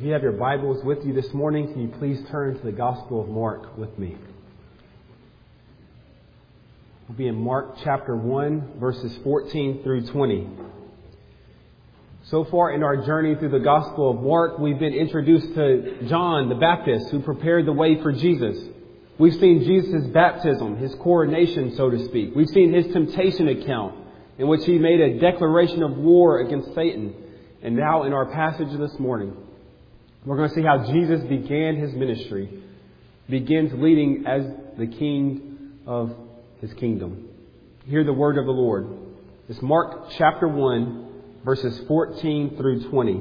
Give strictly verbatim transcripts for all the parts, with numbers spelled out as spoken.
If you have your Bibles with you this morning, can you please turn to the Gospel of Mark with me? We'll be in Mark chapter one, verses fourteen through twenty. So far in our journey through the Gospel of Mark, we've been introduced to John the Baptist, who prepared the way for Jesus. We've seen Jesus' baptism, his coronation, so to speak. We've seen his temptation account, in which he made a declaration of war against Satan. And now in our passage this morning, we're going to see how Jesus began his ministry, begins leading as the king of his kingdom. Hear the word of the Lord. It's Mark chapter one, verses fourteen through twenty.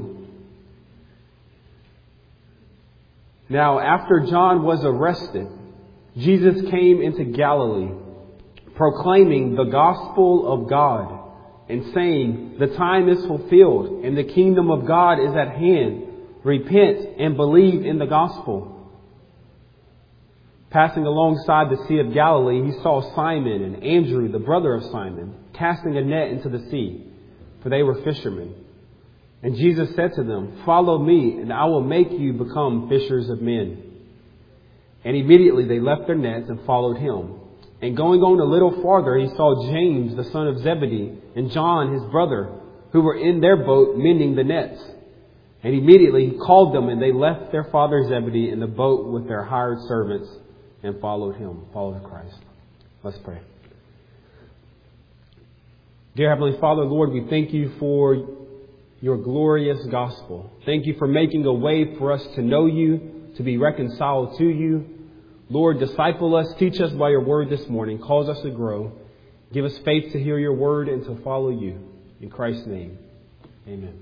Now, after John was arrested, Jesus came into Galilee, proclaiming the gospel of God and saying, "The time is fulfilled and the kingdom of God is at hand. Repent and believe in the gospel." Passing alongside the Sea of Galilee, he saw Simon and Andrew, the brother of Simon, casting a net into the sea, for they were fishermen. And Jesus said to them, "Follow me, and I will make you become fishers of men." And immediately they left their nets and followed him. And going on a little farther, he saw James, the son of Zebedee, and John, his brother, who were in their boat mending the nets. And immediately he called them, and they left their father Zebedee in the boat with their hired servants and followed him, followed Christ. Let's pray. Dear Heavenly Father, Lord, we thank you for your glorious gospel. Thank you for making a way for us to know you, to be reconciled to you. Lord, disciple us, teach us by your word this morning. Cause us to grow. Give us faith to hear your word and to follow you. In Christ's name, amen.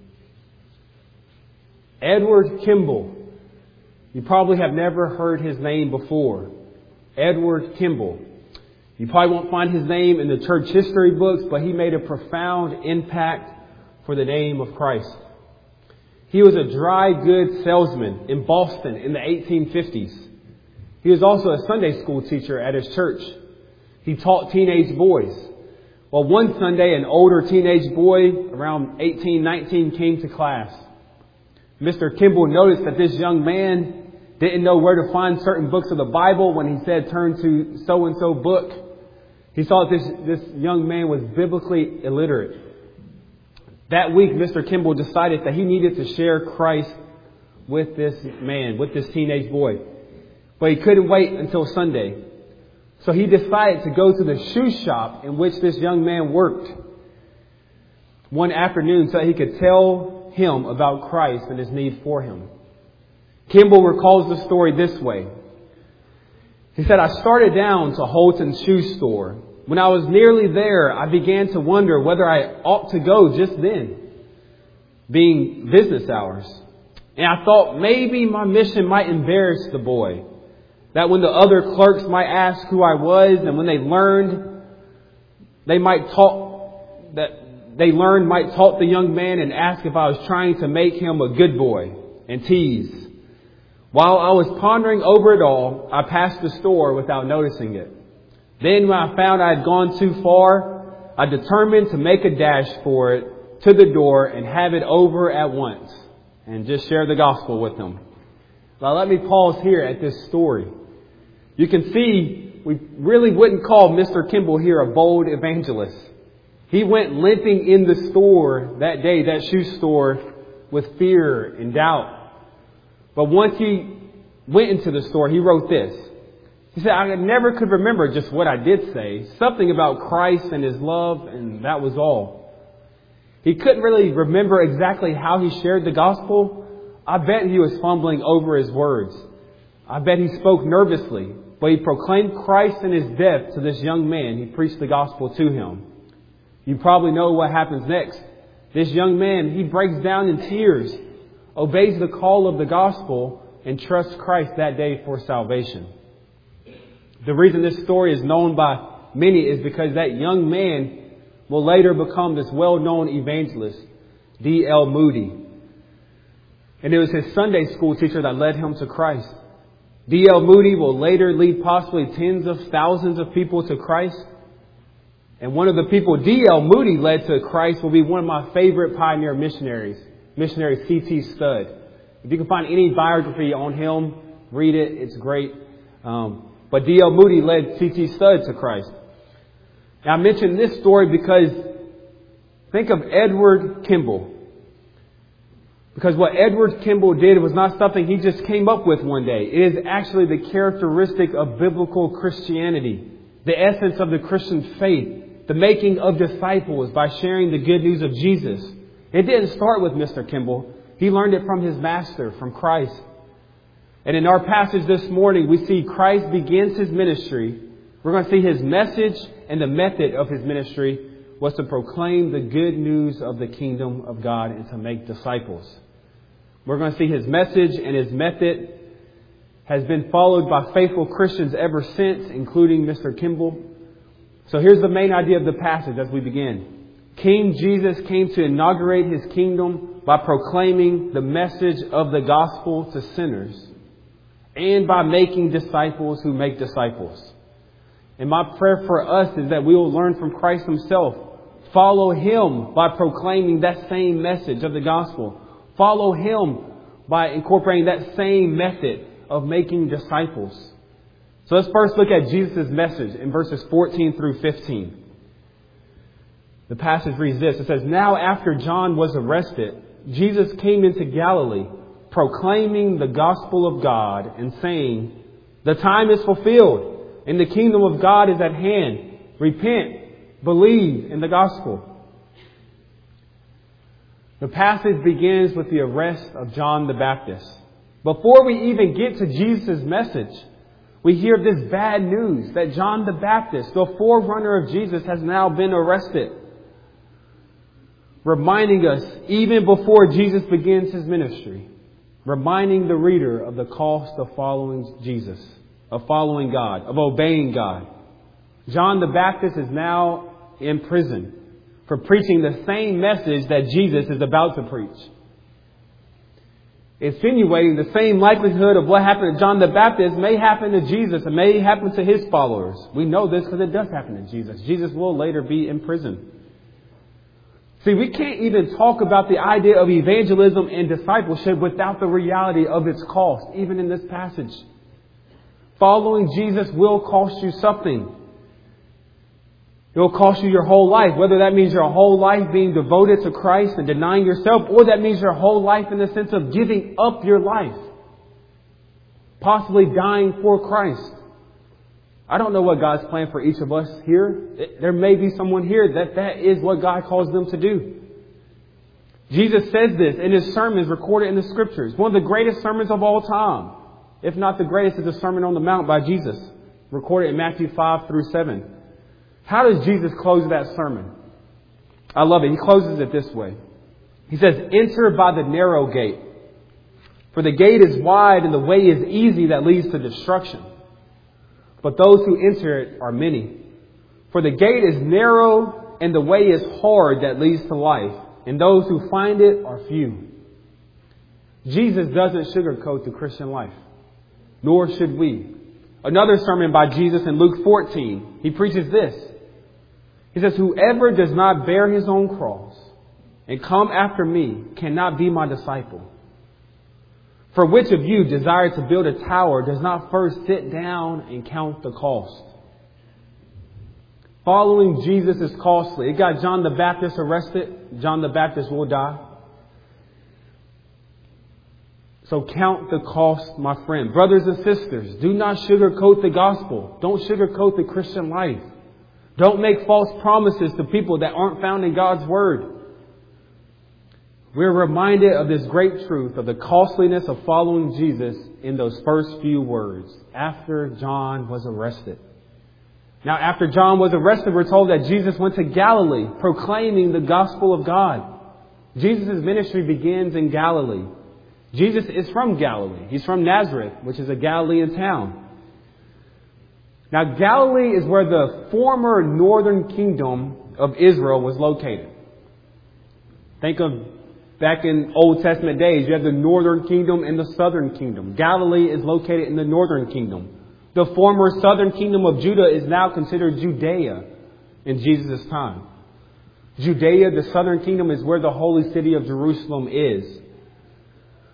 Edward Kimball. You probably have never heard his name before. Edward Kimball. You probably won't find his name in the church history books, but he made a profound impact for the name of Christ. He was a dry goods salesman in Boston in the eighteen fifties. He was also a Sunday school teacher at his church. He taught teenage boys. Well, one Sunday, an older teenage boy around eighteen, nineteen came to class. Mister Kimball noticed that this young man didn't know where to find certain books of the Bible when he said, "Turn to so-and-so book." He saw that this, this young man was biblically illiterate. That week, Mister Kimball decided that he needed to share Christ with this man, with this teenage boy. But he couldn't wait until Sunday. So he decided to go to the shoe shop in which this young man worked one afternoon so he could tell him about Christ and his need for him. Kimball recalls the story this way. He said, "I started down to Holton's shoe store. When I was nearly there, I began to wonder whether I ought to go just then, being business hours. And I thought maybe my mission might embarrass the boy, that when the other clerks might ask who I was, and when they learned, they might talk that they learned might taunt the young man and ask if I was trying to make him a good boy and tease. While I was pondering over it all, I passed the store without noticing it. Then when I found I had gone too far, I determined to make a dash for it to the door and have it over at once and just share the gospel with them." Now let me pause here at this story. You can see we really wouldn't call Mister Kimball here a bold evangelist. He went limping in the store that day, that shoe store, with fear and doubt. But once he went into the store, he wrote this. He said, "I never could remember just what I did say. Something about Christ and his love, and that was all." He couldn't really remember exactly how he shared the gospel. I bet he was fumbling over his words. I bet he spoke nervously, but he proclaimed Christ and his death to this young man. He preached the gospel to him. You probably know what happens next. This young man, he breaks down in tears, obeys the call of the gospel, and trusts Christ that day for salvation. The reason this story is known by many is because that young man will later become this well-known evangelist, D L Moody. And it was his Sunday school teacher that led him to Christ. D L Moody will later lead possibly tens of thousands of people to Christ. And one of the people D L Moody led to Christ will be one of my favorite pioneer missionaries, missionary C T Studd. If you can find any biography on him, read it. It's great. Um, but D L Moody led C T Studd to Christ. Now, I mentioned this story because think of Edward Kimball. Because what Edward Kimball did was not something he just came up with one day. It is actually the characteristic of biblical Christianity, the essence of the Christian faith, the making of disciples by sharing the good news of Jesus. It didn't start with Mister Kimball. He learned it from his master, from Christ. And in our passage this morning, we see Christ begins his ministry. We're going to see his message, and the method of his ministry was to proclaim the good news of the kingdom of God and to make disciples. We're going to see his message, and his method has been followed by faithful Christians ever since, including Mister Kimball. So here's the main idea of the passage as we begin. King Jesus came to inaugurate his kingdom by proclaiming the message of the gospel to sinners and by making disciples who make disciples. And my prayer for us is that we will learn from Christ himself. Follow him by proclaiming that same message of the gospel. Follow him by incorporating that same method of making disciples. So let's first look at Jesus' message in verses fourteen through fifteen. The passage reads this. It says, "Now after John was arrested, Jesus came into Galilee, proclaiming the gospel of God and saying, 'The time is fulfilled, and the kingdom of God is at hand. Repent, believe in the gospel.'" The passage begins with the arrest of John the Baptist. Before we even get to Jesus' message, we hear this bad news that John the Baptist, the forerunner of Jesus, has now been arrested. Reminding us, even before Jesus begins his ministry, reminding the reader of the cost of following Jesus, of following God, of obeying God. John the Baptist is now in prison for preaching the same message that Jesus is about to preach. Insinuating the same likelihood of what happened to John the Baptist may happen to Jesus and may happen to his followers. We know this because it does happen to Jesus. Jesus will later be in prison. See, we can't even talk about the idea of evangelism and discipleship without the reality of its cost, even in this passage. Following Jesus will cost you something. It will cost you your whole life, whether that means your whole life being devoted to Christ and denying yourself, or that means your whole life in the sense of giving up your life, possibly dying for Christ. I don't know what God's plan for each of us here. There may be someone here that that is what God calls them to do. Jesus says this in his sermons recorded in the scriptures. One of the greatest sermons of all time, if not the greatest, is the Sermon on the Mount by Jesus, recorded in Matthew five through seven. How does Jesus close that sermon? I love it. He closes it this way. He says, "Enter by the narrow gate. For the gate is wide and the way is easy that leads to destruction. But those who enter it are many. For the gate is narrow and the way is hard that leads to life. And those who find it are few." Jesus doesn't sugarcoat the Christian life. Nor should we. Another sermon by Jesus in Luke fourteen. He preaches this. He says, "Whoever does not bear his own cross and come after me cannot be my disciple. For which of you desires to build a tower does not first sit down and count the cost?" Following Jesus is costly. It got John the Baptist arrested. John the Baptist will die. So count the cost, my friend. Brothers and sisters, do not sugarcoat the gospel. Don't sugarcoat the Christian life. Don't make false promises to people that aren't found in God's Word. We're reminded of this great truth of the costliness of following Jesus in those first few words, after John was arrested. Now, after John was arrested, we're told that Jesus went to Galilee, proclaiming the gospel of God. Jesus' ministry begins in Galilee. Jesus is from Galilee. He's from Nazareth, which is a Galilean town. Now, Galilee is where the former northern kingdom of Israel was located. Think of back in Old Testament days, you have the northern kingdom and the southern kingdom. Galilee is located in the northern kingdom. The former southern kingdom of Judah is now considered Judea in Jesus' time. Judea, the southern kingdom, is where the holy city of Jerusalem is.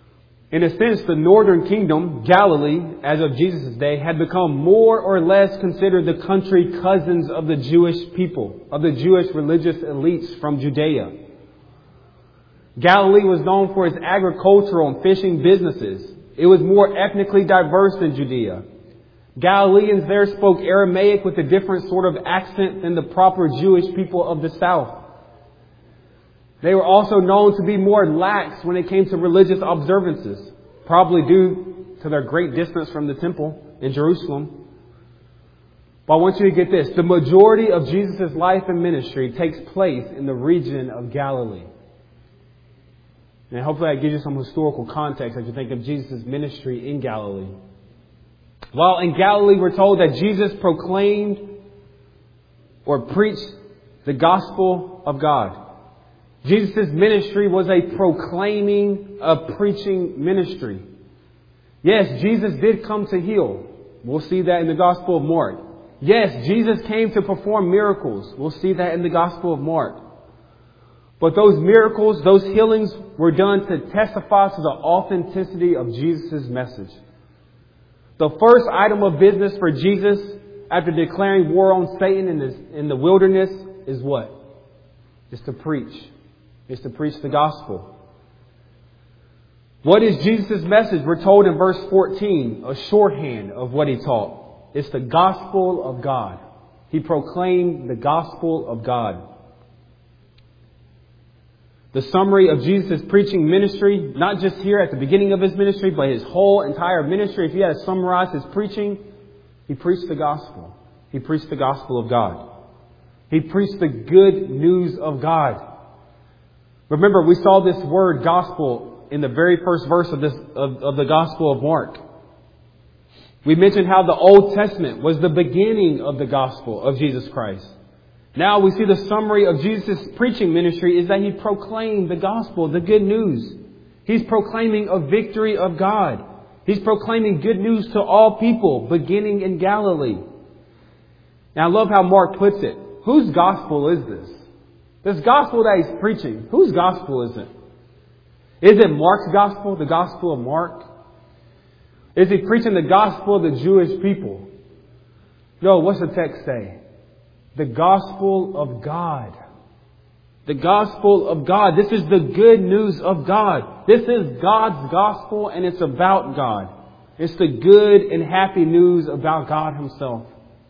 In a sense, the northern kingdom, Galilee, as of Jesus' day, had become more or less considered the country cousins of the Jewish people, of the Jewish religious elites from Judea. Galilee was known for its agricultural and fishing businesses. It was more ethnically diverse than Judea. Galileans there spoke Aramaic with a different sort of accent than the proper Jewish people of the south. They were also known to be more lax when it came to religious observances, probably due to their great distance from the temple in Jerusalem. But I want you to get this. The majority of Jesus' life and ministry takes place in the region of Galilee. And hopefully that gives you some historical context as you think of Jesus' ministry in Galilee. While in Galilee we're told that Jesus proclaimed or preached the gospel of God. Jesus' ministry was a proclaiming, a preaching ministry. Yes, Jesus did come to heal. We'll see that in the Gospel of Mark. Yes, Jesus came to perform miracles. We'll see that in the Gospel of Mark. But those miracles, those healings were done to testify to the authenticity of Jesus' message. The first item of business for Jesus after declaring war on Satan in the, in the wilderness is what? It's to preach. Is to preach the gospel. What is Jesus' message? We're told in verse fourteen, a shorthand of what He taught. It's the gospel of God. He proclaimed the gospel of God. The summary of Jesus' preaching ministry, not just here at the beginning of His ministry, but His whole entire ministry. If you had to summarize His preaching, He preached the gospel. He preached the gospel of God. He preached the good news of God. Remember, we saw this word gospel in the very first verse of this of, of the Gospel of Mark. We mentioned how the Old Testament was the beginning of the gospel of Jesus Christ. Now we see the summary of Jesus' preaching ministry is that He proclaimed the gospel, the good news. He's proclaiming a victory of God. He's proclaiming good news to all people, beginning in Galilee. Now I love how Mark puts it. Whose gospel is this? This gospel that He's preaching, whose gospel is it? Is it Mark's gospel, the gospel of Mark? Is He preaching the gospel of the Jewish people? No, what's the text say? The gospel of God. The gospel of God. This is the good news of God. This is God's gospel and it's about God. It's the good and happy news about God Himself.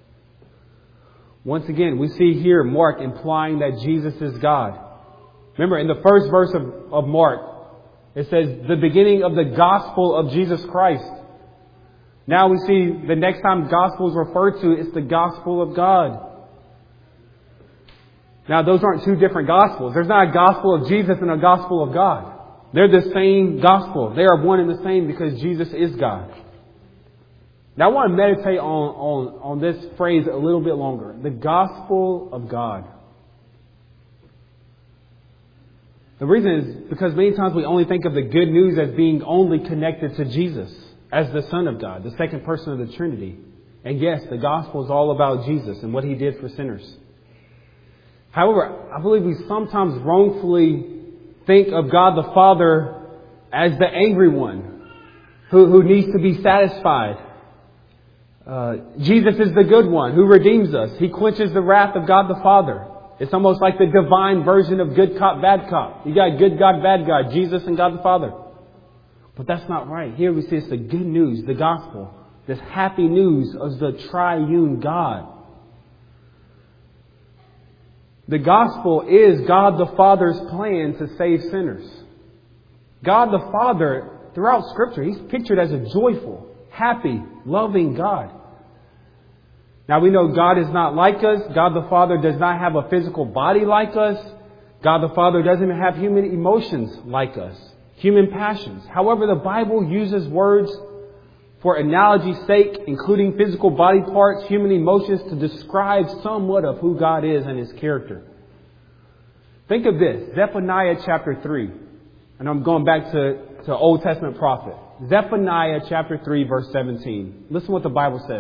Once again, we see here Mark implying that Jesus is God. Remember, in the first verse of, of Mark, it says the beginning of the gospel of Jesus Christ. Now we see the next time gospel is referred to, it's the gospel of God. Now those aren't two different gospels. There's not a gospel of Jesus and a gospel of God. They're the same gospel. They are one and the same because Jesus is God. Now I want to meditate on, on, on this phrase a little bit longer. The gospel of God. The reason is because many times we only think of the good news as being only connected to Jesus as the Son of God, the second person of the Trinity. And yes, the gospel is all about Jesus and what He did for sinners. However, I believe we sometimes wrongfully think of God the Father as the angry one who, who needs to be satisfied. Uh, Jesus is the good one who redeems us. He quenches the wrath of God the Father. It's almost like the divine version of good cop, bad cop. You got good God, bad God, Jesus and God the Father. But that's not right. Here we see it's the good news, the gospel, this happy news of the triune God. The gospel is God the Father's plan to save sinners. God the Father, throughout Scripture, He's pictured as a joyful, happy, loving God. Now we know God is not like us. God the Father does not have a physical body like us. God the Father doesn't have human emotions like us, human passions. However, the Bible uses words for analogy's sake, including physical body parts, human emotions, to describe somewhat of who God is and His character. Think of this, Zephaniah chapter three. And I'm going back to, to Old Testament prophet. Zephaniah chapter three, verse seventeen. Listen to what the Bible says.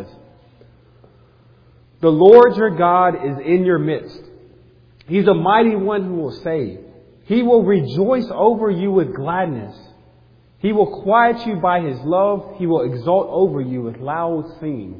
The Lord your God is in your midst. He's a mighty one who will save. He will rejoice over you with gladness. He will quiet you by His love. He will exult over you with loud singing.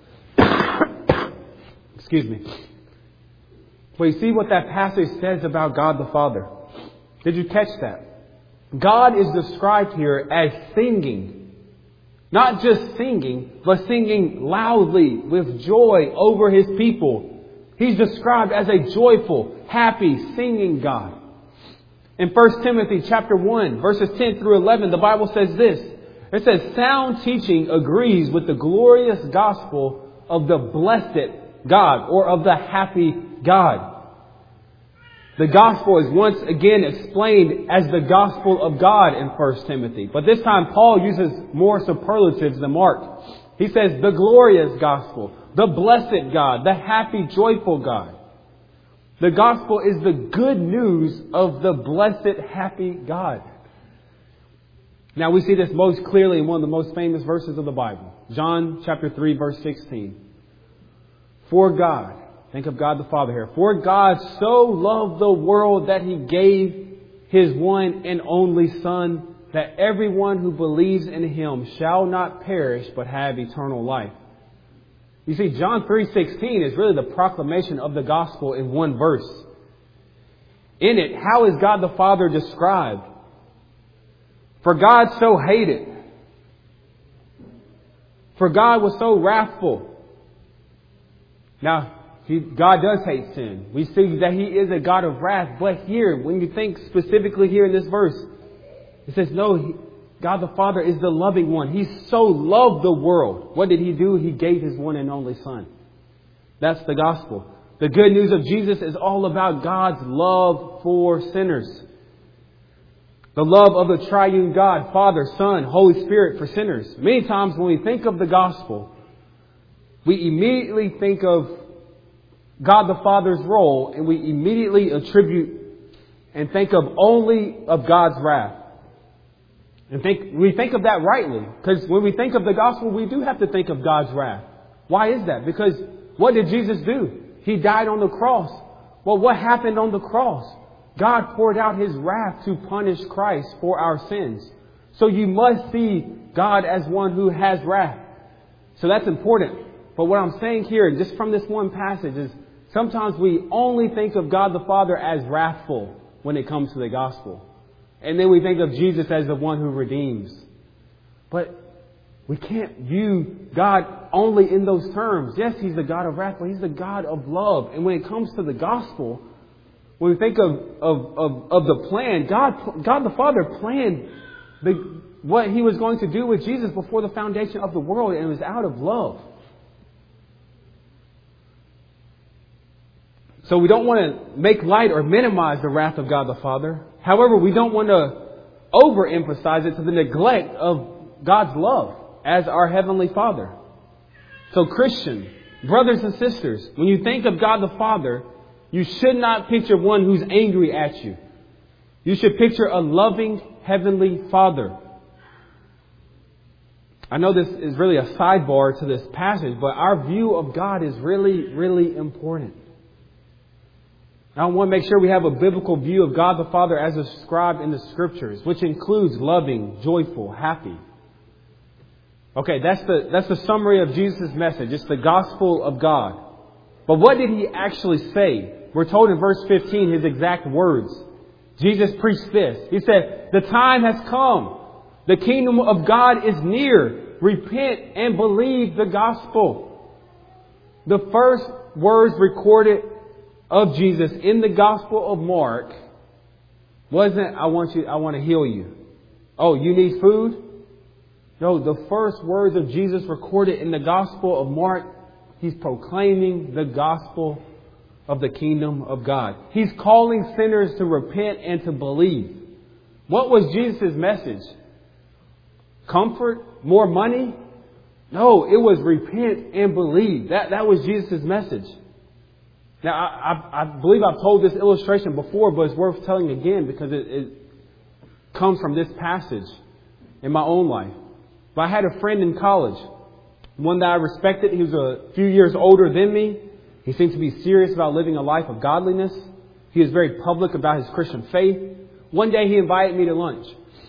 Excuse me. But you see what that passage says about God the Father. Did you catch that? God is described here as singing. Not just singing, but singing loudly with joy over His people. He's described as a joyful, happy, singing God. In First Timothy chapter one, verses ten through eleven, the Bible says this. It says, sound teaching agrees with the glorious gospel of the blessed God, or of the happy God. The gospel is once again explained as the gospel of God in First Timothy. But this time Paul uses more superlatives than Mark. He says the glorious gospel, the blessed God, the happy, joyful God. The gospel is the good news of the blessed, happy God. Now we see this most clearly in one of the most famous verses of the Bible. John chapter three, verse sixteen. For God, think of God the Father here. For God so loved the world that He gave His one and only Son, that everyone who believes in Him shall not perish but have eternal life. You see, John three sixteen is really the proclamation of the gospel in one verse. In it, how is God the Father described? For God so hated. For God was so wrathful. Now, he, God does hate sin. We see that He is a God of wrath. But here, when you think specifically here in this verse, it says, no, he, God the Father is the loving one. He so loved the world. What did He do? He gave His one and only Son. That's the gospel. The good news of Jesus is all about God's love for sinners. The love of the triune God, Father, Son, Holy Spirit for sinners. Many times when we think of the gospel, we immediately think of God the Father's role, and we immediately attribute and think of only of God's wrath. And think we think of that rightly, because when we think of the gospel, we do have to think of God's wrath. Why is that? Because what did Jesus do? He died on the cross. Well, what happened on the cross? God poured out His wrath to punish Christ for our sins. So you must see God as one who has wrath. So that's important. But what I'm saying here, just from this one passage, is sometimes we only think of God the Father as wrathful when it comes to the gospel. And then we think of Jesus as the one who redeems. But we can't view God only in those terms. Yes, He's the God of wrath, but He's the God of love. And when it comes to the gospel, when we think of, of, of, of the plan, God, God the Father planned the, what He was going to do with Jesus before the foundation of the world, and it was out of love. So we don't want to make light or minimize the wrath of God the Father. However, we don't want to overemphasize it to the neglect of God's love as our Heavenly Father. So Christian, brothers and sisters, when you think of God the Father, you should not picture one who's angry at you. You should picture a loving Heavenly Father. I know this is really a sidebar to this passage, but our view of God is really, really important. I want to make sure we have a biblical view of God the Father as described in the Scriptures, which includes loving, joyful, happy. Okay, that's the that's the summary of Jesus' message. It's the gospel of God. But what did He actually say? We're told in verse fifteen His exact words. Jesus preached this. He said, "The time has come. The kingdom of God is near. Repent and believe the gospel." The first words recorded of Jesus in the Gospel of Mark wasn't, I want you, I want to heal you. Oh, you need food? No, the first words of Jesus recorded in the Gospel of Mark, He's proclaiming the gospel of the kingdom of God. He's calling sinners to repent and to believe. What was Jesus' message? Comfort? More money? No, it was repent and believe. That, that was Jesus' message. Now, I, I, I believe I've told this illustration before, but it's worth telling again because it, it comes from this passage in my own life. But I had a friend in college, one that I respected. He was a few years older than me. He seemed to be serious about living a life of godliness. He was very public about his Christian faith. One day he invited me to lunch.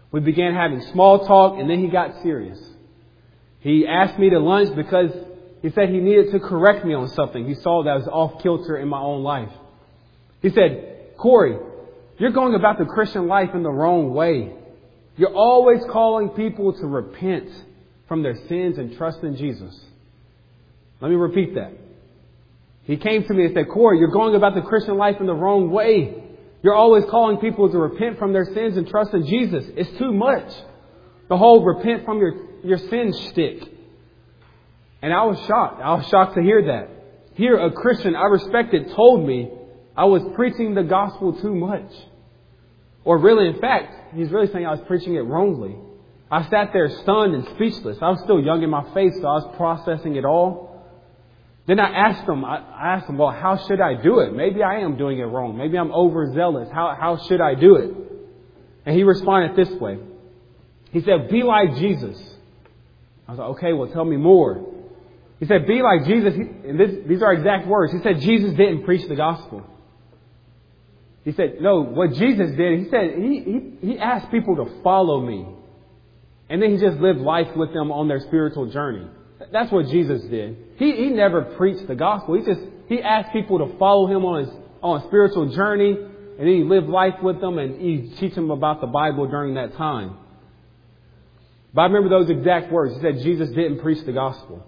We began having small talk, and then he got serious. He asked me to lunch because he said he needed to correct me on something he saw that was off kilter in my own life. He said, Corey, you're going about the Christian life in the wrong way. You're always calling people to repent from their sins and trust in Jesus. Let me repeat that. He came to me and said, Corey, you're going about the Christian life in the wrong way. You're always calling people to repent from their sins and trust in Jesus. It's too much. The whole repent from your, your sins shtick. And I was shocked. I was shocked to hear that. Here, a Christian I respected told me I was preaching the gospel too much. Or really, in fact, he's really saying I was preaching it wrongly. I sat there stunned and speechless. I was still young in my faith, so I was processing it all. Then I asked him, I asked him, well, how should I do it? Maybe I am doing it wrong. Maybe I'm overzealous. How, how should I do it? And he responded this way. He said, be like Jesus. I was like, okay, well, tell me more. He said, be like Jesus. And this, these are exact words. He said, Jesus didn't preach the gospel. He said, no, what Jesus did, he said, he, he, he asked people to follow me. And then he just lived life with them on their spiritual journey. That's what Jesus did. He he never preached the gospel. He just he asked people to follow him on his on a spiritual journey, and then he lived life with them and he teach them about the Bible during that time. But I remember those exact words. He said Jesus didn't preach the gospel.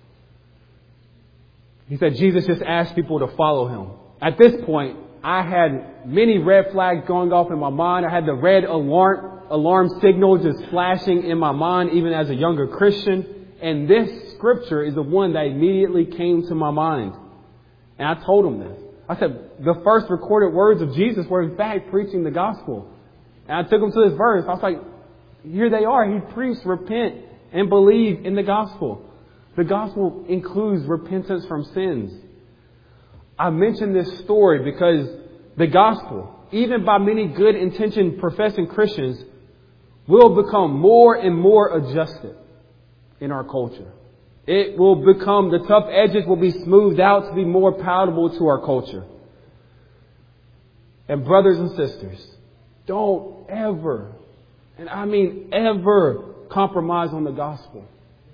He said Jesus just asked people to follow him. At this point, I had many red flags going off in my mind. I had the red alarm alarm signal just flashing in my mind, even as a younger Christian. And this scripture is the one that immediately came to my mind. And I told him this. I said, the first recorded words of Jesus were in fact preaching the gospel. And I took him to this verse. I was like, here they are. He preached, repent, and believe in the gospel. The gospel includes repentance from sins. I mentioned this story because the gospel, even by many good intentioned professing Christians, will become more and more adjusted in our culture. It will become, the tough edges will be smoothed out to be more palatable to our culture. And brothers and sisters, don't ever, and I mean ever, compromise on the gospel.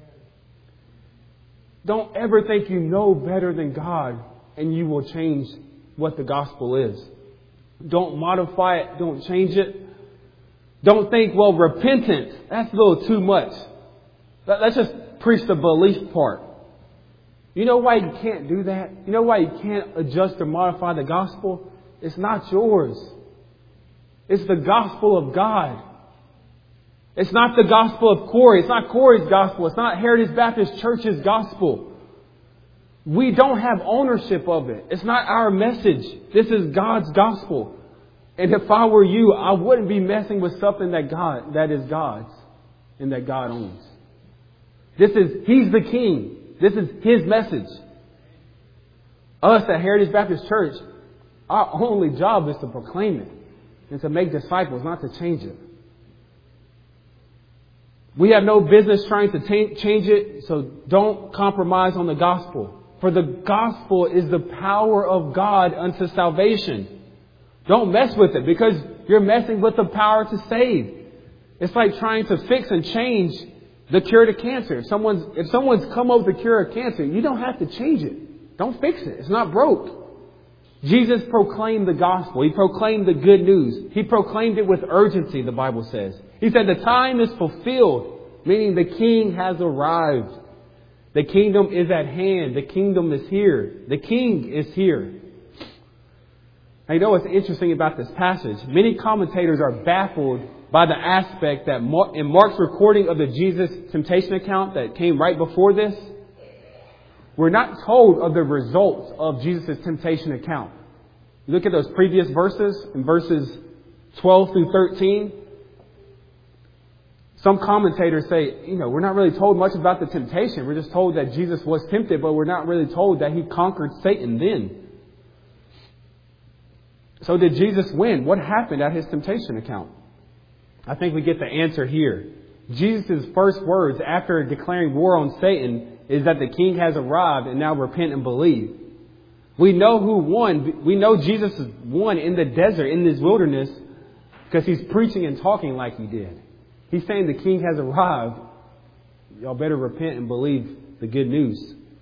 Don't ever think you know better than God and you will change what the gospel is. Don't modify it. Don't change it. Don't think, well, repentance, that's a little too much. Let's just preach the belief part. You know why you can't do that? You know why you can't adjust or modify the gospel? It's not yours. It's the gospel of God. It's not the gospel of Corey. It's not Corey's gospel. It's not Heritage Baptist Church's gospel. We don't have ownership of it. It's not our message. This is God's gospel. And if I were you, I wouldn't be messing with something that God, that is God's and that God owns. This is, He's the King. This is His message. Us at Heritage Baptist Church, our only job is to proclaim it and to make disciples, not to change it. We have no business trying to t- change it, so don't compromise on the gospel. For the gospel is the power of God unto salvation. Don't mess with it because you're messing with the power to save. It's like trying to fix and change the cure to cancer. If someone's, if someone's come up with the cure of cancer, you don't have to change it. Don't fix it. It's not broke. Jesus proclaimed the gospel. He proclaimed the good news. He proclaimed it with urgency, the Bible says. He said the time is fulfilled, meaning the King has arrived. The kingdom is at hand. The kingdom is here. The King is here. Now, you know what's interesting about this passage? Many commentators are baffled by the aspect that in Mark's recording of the Jesus temptation account that came right before this, we're not told of the results of Jesus' temptation account. You look at those previous verses, in verses twelve through thirteen. Some commentators say, you know, we're not really told much about the temptation. We're just told that Jesus was tempted, but we're not really told that He conquered Satan then. So did Jesus win? What happened at His temptation account? I think we get the answer here. Jesus' first words after declaring war on Satan is that the King has arrived and now repent and believe. We know who won. We know Jesus won in the desert, in this wilderness, because He's preaching and talking like He did. He's saying the king has arrived. Y'all better repent and believe the good news.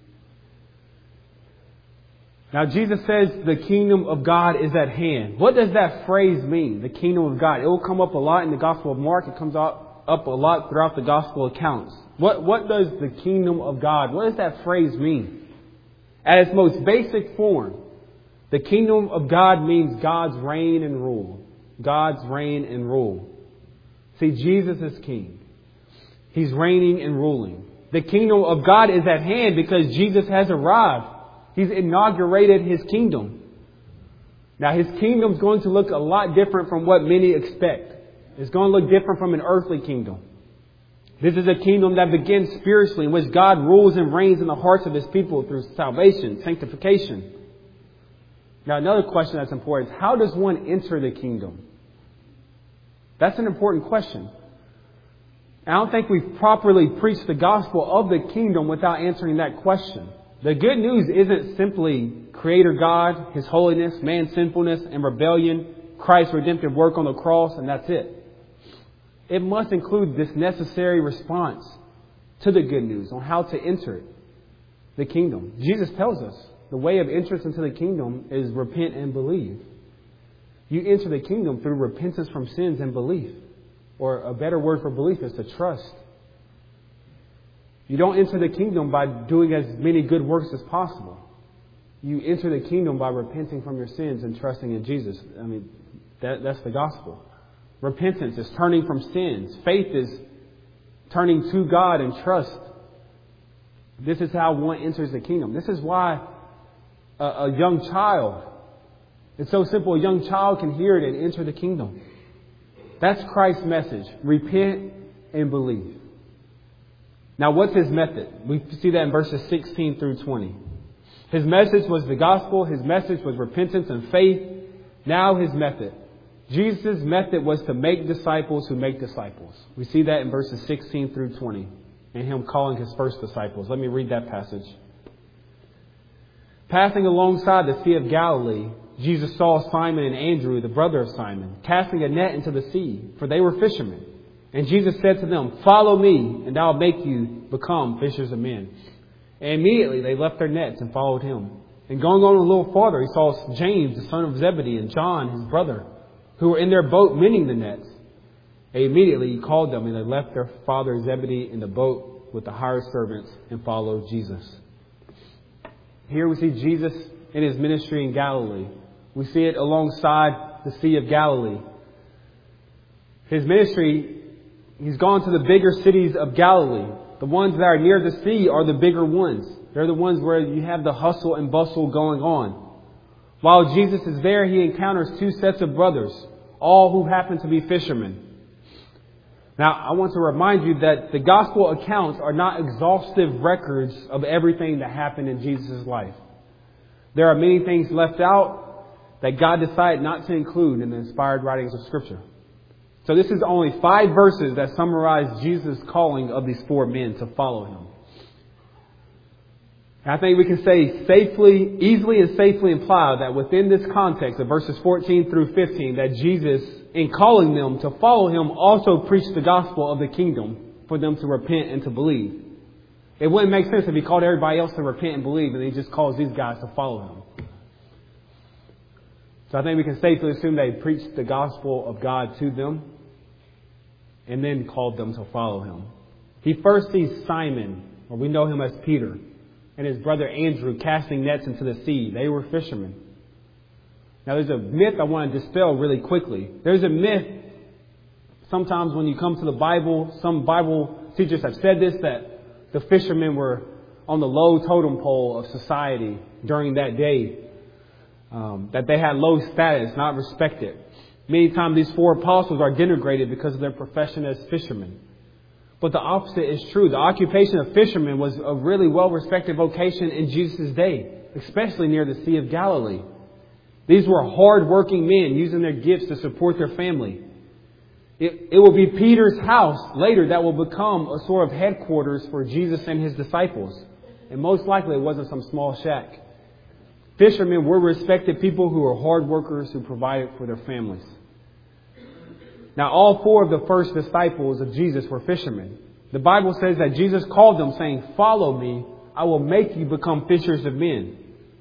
Now, Jesus says the kingdom of God is at hand. What does that phrase mean? The kingdom of God. It will come up a lot in the Gospel of Mark. It comes up, up a lot throughout the Gospel accounts. What, what does the kingdom of God, what does that phrase mean? At its most basic form, the kingdom of God means God's reign and rule. God's reign and rule. See, Jesus is king. He's reigning and ruling. The kingdom of God is at hand because Jesus has arrived. He's inaugurated His kingdom. Now, His kingdom is going to look a lot different from what many expect. It's going to look different from an earthly kingdom. This is a kingdom that begins spiritually, in which God rules and reigns in the hearts of His people through salvation, sanctification. Now, another question that's important is, how does one enter the kingdom? That's an important question. I don't think we've properly preached the gospel of the kingdom without answering that question. The good news isn't simply Creator God, His holiness, man's sinfulness and rebellion, Christ's redemptive work on the cross, and that's it. It must include this necessary response to the good news on how to enter the kingdom. Jesus tells us the way of entrance into the kingdom is repent and believe. You enter the kingdom through repentance from sins and belief. Or a better word for belief is to trust. You don't enter the kingdom by doing as many good works as possible. You enter the kingdom by repenting from your sins and trusting in Jesus. I mean, that, that's the gospel. Repentance is turning from sins. Faith is turning to God and trust. This is how one enters the kingdom. This is why a, a young child, it's so simple, a young child can hear it and enter the kingdom. That's Christ's message. Repent and believe. Now, what's His method? We see that in verses sixteen through twenty. His message was the gospel. His message was repentance and faith. Now His method. Jesus' method was to make disciples who make disciples. We see that in verses sixteen through twenty. And Him calling His first disciples. Let me read that passage. Passing alongside the Sea of Galilee, Jesus saw Simon and Andrew, the brother of Simon, casting a net into the sea, for they were fishermen. And Jesus said to them, "Follow me, and I'll make you become fishers of men." And immediately they left their nets and followed Him. And going on a little farther, He saw James, the son of Zebedee, and John, his brother, who were in their boat mending the nets. And immediately He called them, and they left their father Zebedee in the boat with the hired servants and followed Jesus. Here we see Jesus in His ministry in Galilee. We see it alongside the Sea of Galilee. His ministry, He's gone to the bigger cities of Galilee. The ones that are near the sea are the bigger ones. They're the ones where you have the hustle and bustle going on. While Jesus is there, He encounters two sets of brothers, all who happen to be fishermen. Now, I want to remind you that the gospel accounts are not exhaustive records of everything that happened in Jesus' life. There are many things left out that God decided not to include in the inspired writings of Scripture. So this is only five verses that summarize Jesus' calling of these four men to follow Him. And I think we can say safely, easily and safely imply that within this context of verses fourteen through fifteen, that Jesus, in calling them to follow Him, also preached the gospel of the kingdom for them to repent and to believe. It wouldn't make sense if He called everybody else to repent and believe and He just calls these guys to follow Him. So I think we can safely assume that He preached the gospel of God to them and then called them to follow Him. He first sees Simon, or we know him as Peter, and his brother Andrew casting nets into the sea. They were fishermen. Now there's a myth I want to dispel really quickly. There's a myth, sometimes when you come to the Bible, some Bible teachers have said this, that the fishermen were on the low totem pole of society during that day. Um, that they had low status, not respected. Many times these four apostles are denigrated because of their profession as fishermen. But the opposite is true. The occupation of fishermen was a really well-respected vocation in Jesus' day, especially near the Sea of Galilee. These were hard-working men using their gifts to support their family. It, it will be Peter's house later that will become a sort of headquarters for Jesus and His disciples. And most likely it wasn't some small shack. Fishermen were respected people who were hard workers who provided for their families. Now, all four of the first disciples of Jesus were fishermen. The Bible says that Jesus called them saying, "Follow me, I will make you become fishers of men."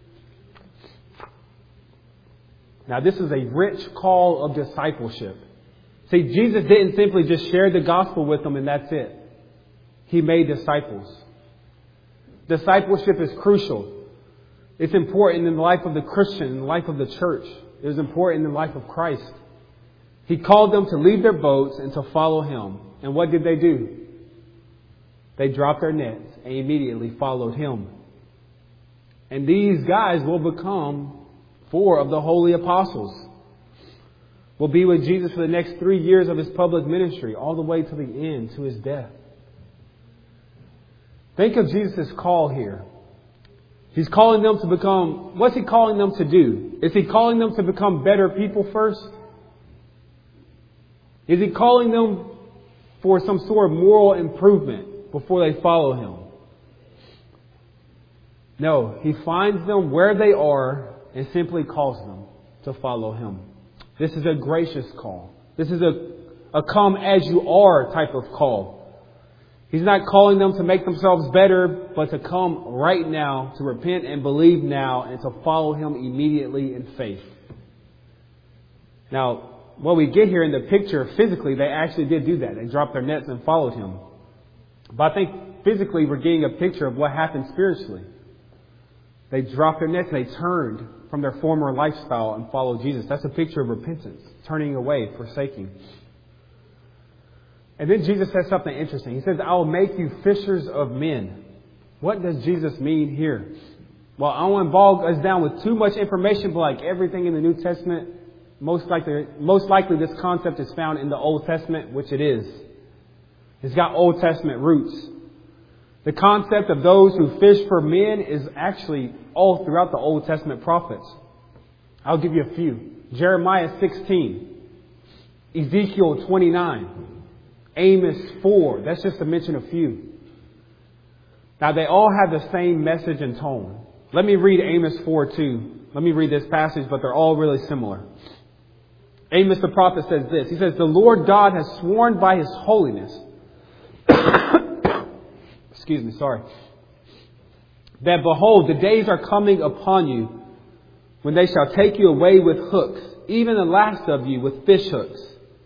Now, this is a rich call of discipleship. See, Jesus didn't simply just share the gospel with them and that's it. He made disciples. Discipleship is crucial. It's important in the life of the Christian, in the life of the church. It is important in the life of Christ. He called them to leave their boats and to follow Him. And what did they do? They dropped their nets and immediately followed Him. And these guys will become four of the holy apostles. Will be with Jesus for the next three years of His public ministry, all the way to the end, to His death. Think of Jesus' call here. He's calling them to become, what's He calling them to do? Is He calling them to become better people first? Is He calling them for some sort of moral improvement before they follow Him? No, He finds them where they are and simply calls them to follow Him. This is a gracious call. This is a, a come as you are type of call. He's not calling them to make themselves better, but to come right now, to repent and believe now, and to follow Him immediately in faith. Now, what we get here in the picture, physically, they actually did do that. They dropped their nets and followed Him. But I think physically we're getting a picture of what happened spiritually. They dropped their nets, they turned from their former lifestyle and followed Jesus. That's a picture of repentance, turning away, forsaking. And then Jesus says something interesting. He says, "I will make you fishers of men." What does Jesus mean here? Well, I don't want to bog us down with too much information, but like everything in the New Testament, most likely, most likely this concept is found in the Old Testament, which it is. It's got Old Testament roots. The concept of those who fish for men is actually all throughout the Old Testament prophets. I'll give you a few. Jeremiah sixteen, Ezekiel twenty-nine, Amos four. That's just to mention a few. Now, they all have the same message and tone. Let me read Amos four too. Let me read this passage, but they're all really similar. Amos the prophet says this. He says, "The Lord God has sworn by His holiness." Excuse me, sorry. "That behold, the days are coming upon you when they shall take you away with hooks, even the last of you with fish hooks."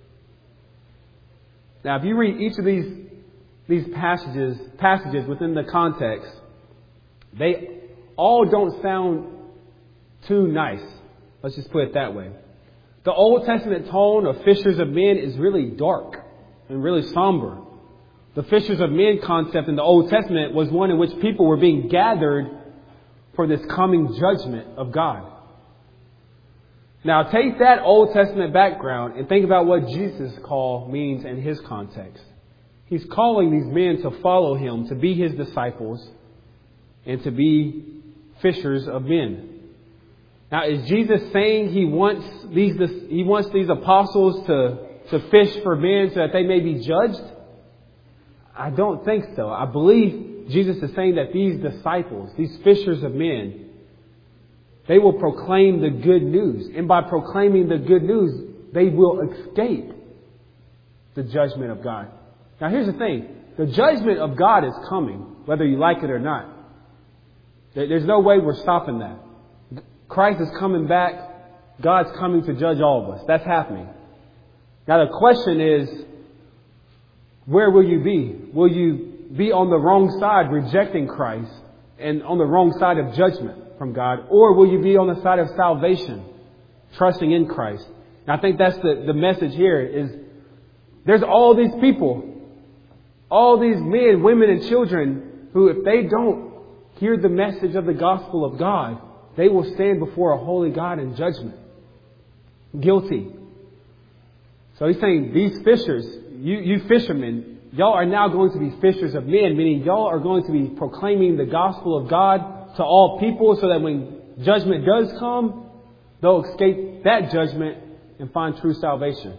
Now, if you read each of these these passages passages within the context, they all don't sound too nice. Let's just put it that way. The Old Testament tone of fishers of men is really dark and really somber. The fishers of men concept in the Old Testament was one in which people were being gathered for this coming judgment of God. Now, take that Old Testament background and think about what Jesus' call means in His context. He's calling these men to follow Him, to be His disciples, and to be fishers of men. Now, is Jesus saying He wants these He wants these apostles to, to fish for men so that they may be judged? I don't think so. I believe Jesus is saying that these disciples, these fishers of men, they will proclaim the good news. And by proclaiming the good news, they will escape the judgment of God. Now, here's the thing. The judgment of God is coming, whether you like it or not. There's no way we're stopping that. Christ is coming back. God's coming to judge all of us. That's happening. Now, the question is, where will you be? Will you be on the wrong side, rejecting Christ, and on the wrong side of judgment from God? Or will you be on the side of salvation, trusting in Christ? And I think that's the, the message here is there's all these people, all these men, women, and children who, if they don't hear the message of the gospel of God, they will stand before a holy God in judgment. Guilty. So he's saying, these fishers, you, you fishermen, y'all are now going to be fishers of men, meaning y'all are going to be proclaiming the gospel of God to all people so that when judgment does come, they'll escape that judgment and find true salvation.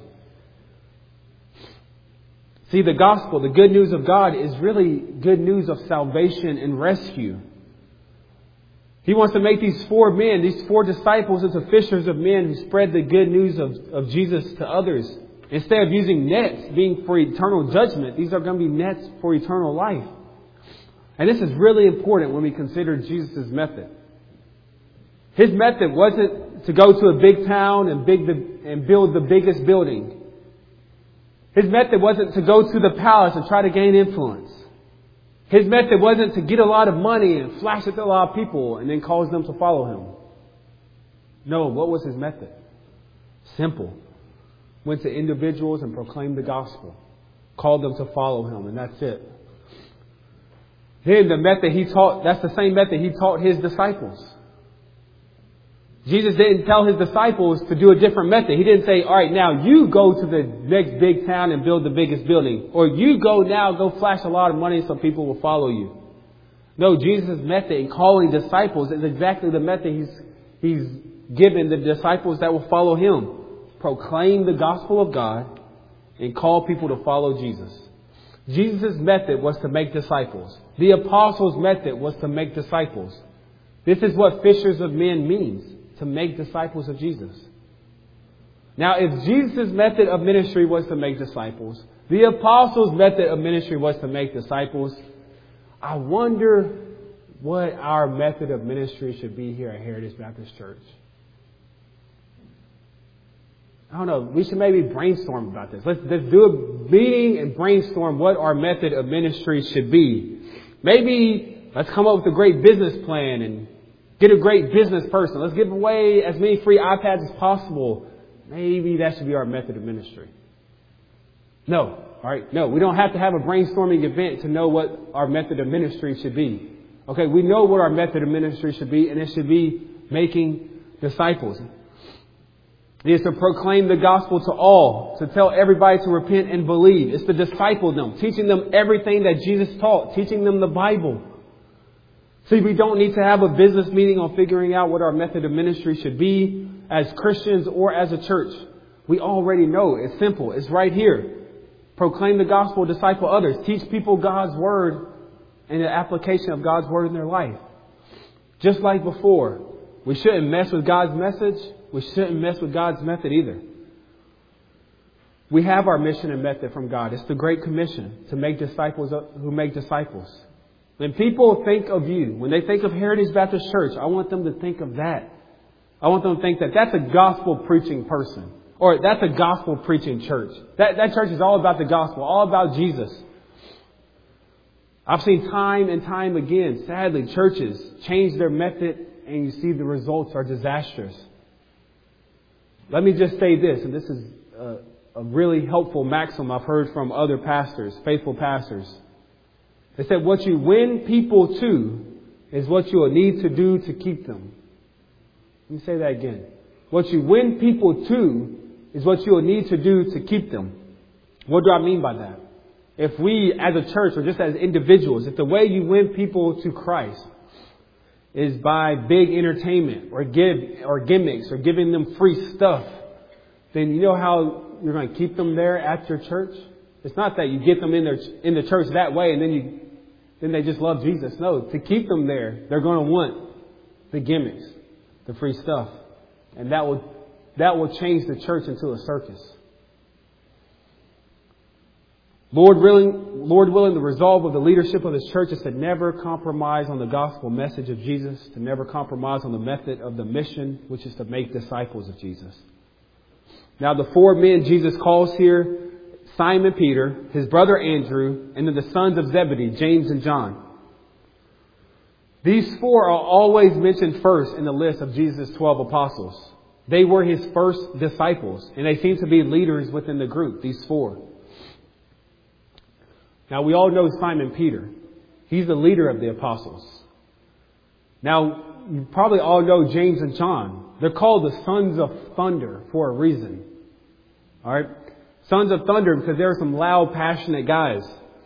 See, the gospel, the good news of God is really good news of salvation and rescue. He wants to make these four men, these four disciples into fishers of men who spread the good news of, of Jesus to others. Instead of using nets being for eternal judgment, these are going to be nets for eternal life. And this is really important when we consider Jesus' method. His method wasn't to go to a big town and, big the, and build the biggest building. His method wasn't to go to the palace and try to gain influence. His method wasn't to get a lot of money and flash it to a lot of people and then cause them to follow him. No, what was his method? Simple. Went to individuals and proclaimed the gospel. Called them to follow him, and that's it. Then the method he taught, that's the same method he taught his disciples. Jesus didn't tell his disciples to do a different method. He didn't say, all right, now you go to the next big town and build the biggest building. Or you go now, go flash a lot of money so people will follow you. No, Jesus' method in calling disciples is exactly the method he's, he's given the disciples that will follow him. Proclaim the gospel of God and call people to follow Jesus. Jesus' method was to make disciples. The apostles' method was to make disciples. This is what fishers of men means, to make disciples of Jesus. Now, if Jesus' method of ministry was to make disciples, the apostles' method of ministry was to make disciples, I wonder what our method of ministry should be here at Heritage Baptist Church. I don't know. We should maybe brainstorm about this. Let's, let's do a meeting and brainstorm what our method of ministry should be. Maybe let's come up with a great business plan and get a great business person. Let's give away as many free iPads as possible. Maybe that should be our method of ministry. No. All right. No, we don't have to have a brainstorming event to know what our method of ministry should be. Okay. We know what our method of ministry should be, and it should be making disciples. It is to proclaim the gospel to all, to tell everybody to repent and believe. It's to disciple them, teaching them everything that Jesus taught, teaching them the Bible. See, we don't need to have a business meeting on figuring out what our method of ministry should be as Christians or as a church. We already know. It's simple. It's right here. Proclaim the gospel, disciple others, teach people God's word and the application of God's word in their life. Just like before, we shouldn't mess with God's message. We shouldn't mess with God's method either. We have our mission and method from God. It's the Great Commission to make disciples who make disciples. When people think of you, when they think of Heritage Baptist Church, I want them to think of that. I want them to think that that's a gospel preaching person. Or that's a gospel preaching church. That, that church is all about the gospel, all about Jesus. I've seen time and time again, sadly, churches change their method and you see the results are disastrous. Let me just say this, and this is a, a really helpful maxim I've heard from other pastors, faithful pastors. They said, what you win people to is what you will need to do to keep them. Let me say that again. What you win people to is what you will need to do to keep them. What do I mean by that? If we as a church or just as individuals, if the way you win people to Christ is by big entertainment or give or gimmicks or giving them free stuff, then you know how you're going to keep them there at your church? It's not that you get them in their in the church that way and then you then they just love Jesus. No, to keep them there, they're going to want the gimmicks, the free stuff, and that will that will change the church into a circus. Lord willing, Lord willing, the resolve of the leadership of this church is to never compromise on the gospel message of Jesus, to never compromise on the method of the mission, which is to make disciples of Jesus. Now, the four men Jesus calls here, Simon Peter, his brother Andrew, and then the sons of Zebedee, James and John. These four are always mentioned first in the list of Jesus' twelve apostles. They were his first disciples, and they seem to be leaders within the group, these four. Now, we all know Simon Peter. He's the leader of the apostles. Now, you probably all know James and John. They're called the sons of thunder for a reason. All right? Sons of thunder because they're some loud, passionate guys.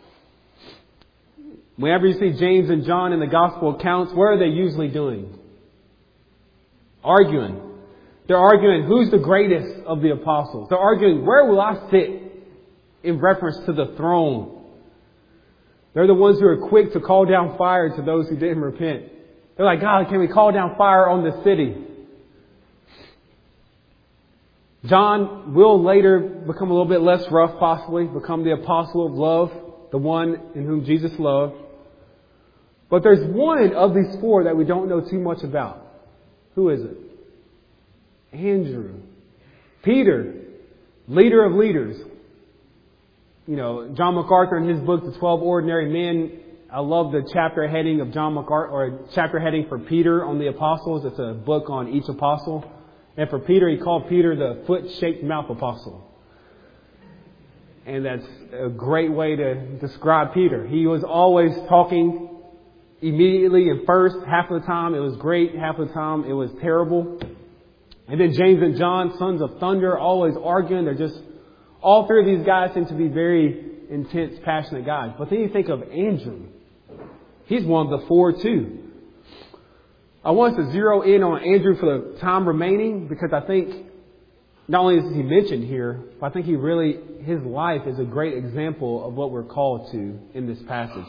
Whenever you see James and John in the gospel accounts, what are they usually doing? Arguing. They're arguing who's the greatest of the apostles. They're arguing where will I sit in reference to the throne. They're the ones who are quick to call down fire to those who didn't repent. They're like, God, can we call down fire on the city? John will later become a little bit less rough, possibly, become the apostle of love, the one in whom Jesus loved. But there's one of these four that we don't know too much about. Who is it? Andrew. Peter, leader of leaders. You know, John MacArthur in his book, The twelve Ordinary Men, I love the chapter heading of John MacArthur, or chapter heading for Peter on the apostles. It's a book on each apostle. And for Peter, he called Peter the foot-shaped mouth apostle. And that's a great way to describe Peter. He was always talking immediately and first. Half of the time it was great. Half of the time it was terrible. And then James and John, sons of thunder, always arguing. They're just, all three of these guys seem to be very intense, passionate guys. But then you think of Andrew. He's one of the four too. I want us to zero in on Andrew for the time remaining, because I think not only is he mentioned here, but I think he really, his life is a great example of what we're called to in this passage.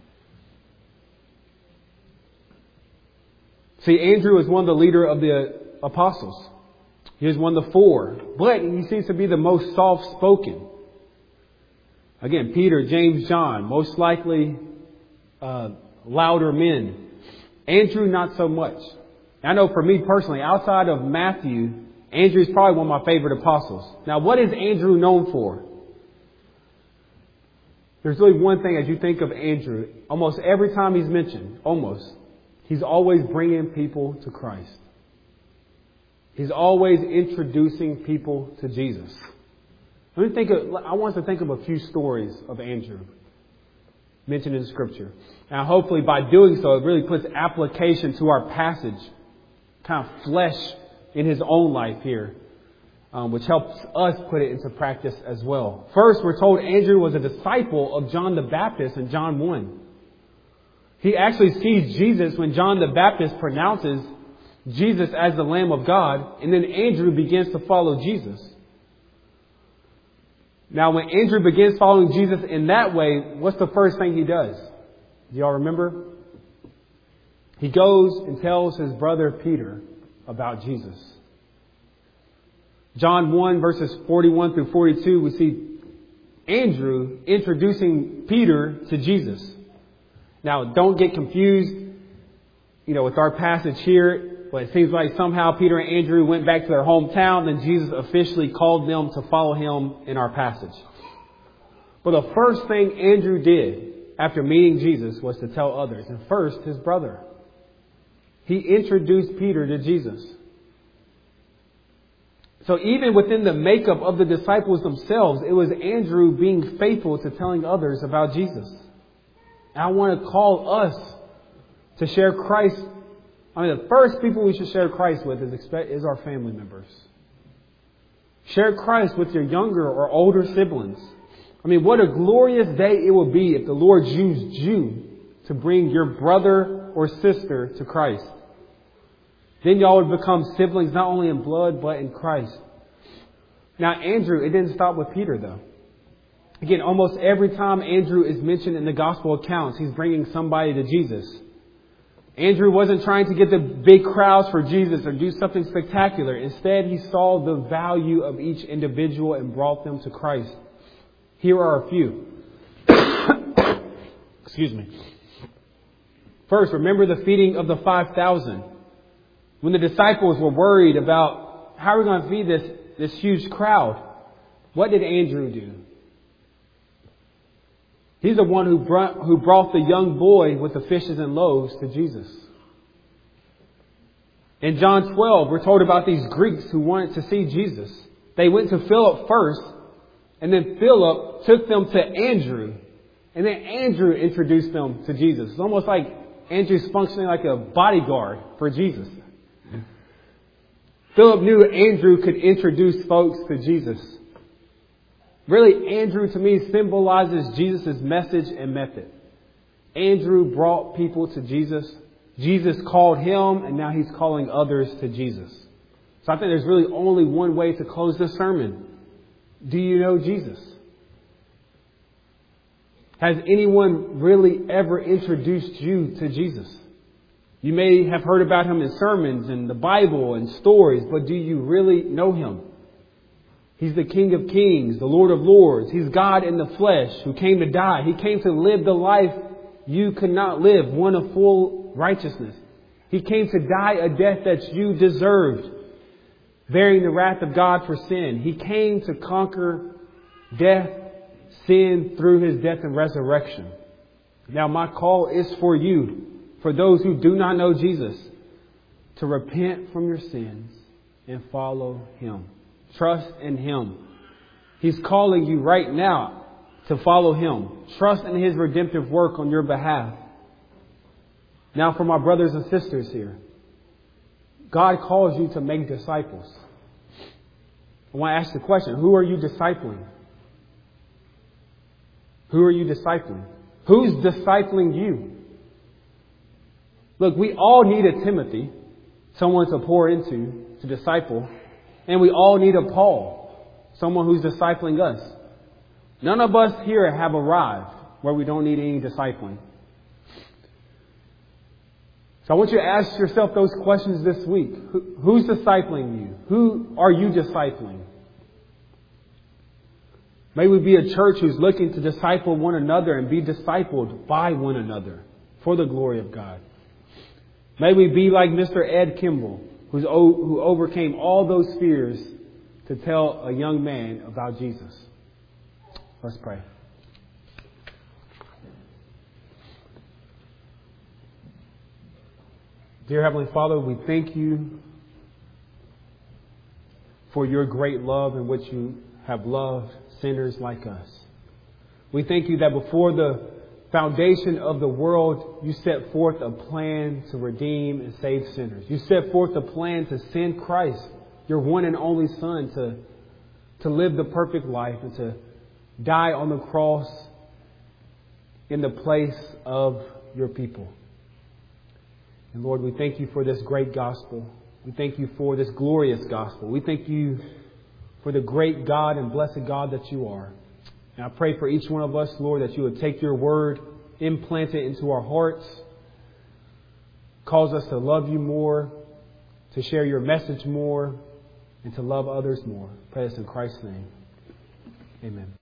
See, Andrew is one of the leader of the apostles. He is one of the four, but he seems to be the most soft-spoken. Again, Peter, James, John, most likely uh, louder men. Andrew, not so much. I know for me personally, outside of Matthew, Andrew is probably one of my favorite apostles. Now, what is Andrew known for? There's really one thing as you think of Andrew. Almost every time he's mentioned, almost, he's always bringing people to Christ. He's always introducing people to Jesus. Let me think of, I want us to think of a few stories of Andrew mentioned in Scripture. Now, hopefully by doing so, it really puts application to our passage, kind of flesh in his own life here, um, which helps us put it into practice as well. First, we're told Andrew was a disciple of John the Baptist in John one. He actually sees Jesus when John the Baptist pronounces Jesus as the Lamb of God, and then Andrew begins to follow Jesus. Now, when Andrew begins following Jesus in that way, what's the first thing he does? Do y'all remember? He goes and tells his brother Peter about Jesus. John one verses forty-one through forty-two, we see Andrew introducing Peter to Jesus. Now, don't get confused, you know, with our passage here, but it seems like somehow Peter and Andrew went back to their hometown, then Jesus officially called them to follow him in our passage. But the first thing Andrew did after meeting Jesus was to tell others, and first his brother. He introduced Peter to Jesus. So even within the makeup of the disciples themselves, it was Andrew being faithful to telling others about Jesus. And I want to call us to share Christ. I mean, the first people we should share Christ with is, expect, is our family members. Share Christ with your younger or older siblings. I mean, what a glorious day it will be if the Lord used you to bring your brother or sister to Christ. Then y'all would become siblings not only in blood, but in Christ. Now, Andrew, it didn't stop with Peter, though. Again, almost every time Andrew is mentioned in the gospel accounts, he's bringing somebody to Jesus. Andrew wasn't trying to get the big crowds for Jesus or do something spectacular. Instead, he saw the value of each individual and brought them to Christ. Here are a few. Excuse me. First, remember the feeding of the five thousand. When the disciples were worried about how are we going to feed this, this huge crowd, what did Andrew do? He's the one who brought, who brought the young boy with the fishes and loaves to Jesus. In John twelve, we're told about these Greeks who wanted to see Jesus. They went to Philip first, and then Philip took them to Andrew, and then Andrew introduced them to Jesus. It's almost like Andrew's functioning like a bodyguard for Jesus. Philip knew Andrew could introduce folks to Jesus. Really, Andrew to me symbolizes Jesus' message and method. Andrew brought people to Jesus. Jesus called him, and now he's calling others to Jesus. So I think there's really only one way to close this sermon. Do you know Jesus? Has anyone really ever introduced you to Jesus? You may have heard about him in sermons and the Bible and stories, but do you really know him? He's the King of Kings, the Lord of Lords. He's God in the flesh who came to die. He came to live the life you could not live, one of full righteousness. He came to die a death that you deserved, bearing the wrath of God for sin. He came to conquer death, sin through His death and resurrection. Now my call is for you, for those who do not know Jesus, to repent from your sins and follow Him. Trust in Him. He's calling you right now to follow Him. Trust in His redemptive work on your behalf. Now for my brothers and sisters here, God calls you to make disciples. I want to ask the question, who are you discipling? Who are you discipling? Who's discipling you? Look, we all need a Timothy, someone to pour into, to disciple. And we all need a Paul, someone who's discipling us. None of us here have arrived where we don't need any discipling. So I want you to ask yourself those questions this week. Who, who's discipling you? Who are you discipling? May we be a church who's looking to disciple one another and be discipled by one another for the glory of God. May we be like Mister Ed Kimball, who's, who overcame all those fears to tell a young man about Jesus. Let's pray. Dear Heavenly Father, we thank you for your great love in which you have loved sinners like us. We thank you that before the foundation of the world, you set forth a plan to redeem and save sinners. You set forth a plan to send Christ, your one and only Son, to, to live the perfect life and to die on the cross in the place of your people. And Lord, we thank you for this great gospel. We thank you for this glorious gospel. We thank you for the great God and blessed God that you are. And I pray for each one of us, Lord, that you would take your word, implant it into our hearts, cause us to love you more, to share your message more, and to love others more. I pray this in Christ's name. Amen.